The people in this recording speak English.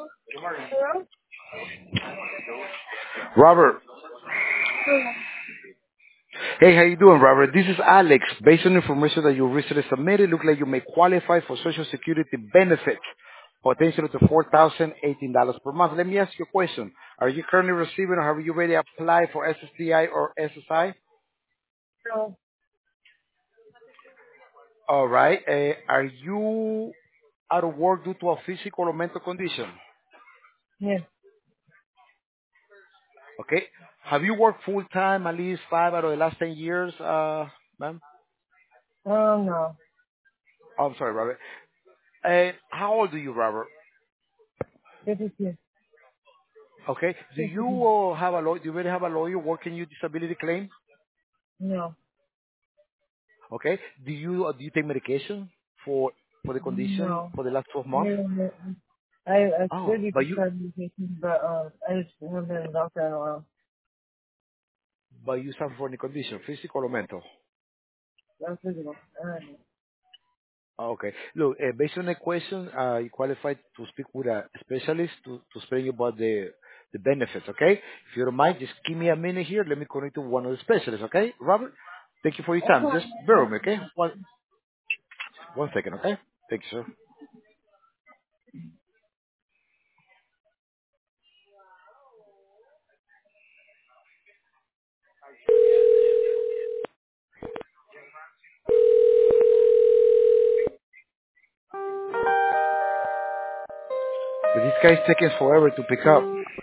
Hello? Robert. Hello. Hey, how you doing, Robert? This is Alex. Based on information that you recently submitted, look like you may qualify for Social Security benefits, potentially to $4,018 per month. Let me ask you a question. Are you currently receiving or have you already applied for SSDI or SSI? No. All right. Are you out of work due to a physical or mental condition? Yes. Okay. Have you worked full time at least 5 out of the last 10 years, ma'am? No. Oh, I'm sorry, Robert. How old are you, Robert? This is yes. Okay. Do This is you have a lawyer? Do you already have a lawyer working your disability claim? no. Okay. Do you take medication for the condition No. for the last 12 months? No. I Oh, studied but to you start medication, but I just haven't been a doctor in a while. but you suffer from any condition, physical or mental? I'm physical. I don't know. Oh, okay. Look, based on the question, you qualified to speak with a specialist to explain you about the benefits. Okay. If you don't mind, just give me a minute here. Let me connect to one of the specialists. Okay, Robert. Thank you for your time. Just bear with me. Okay. One second. Okay. Thank you, sir. But this guy's taking forever to pick up.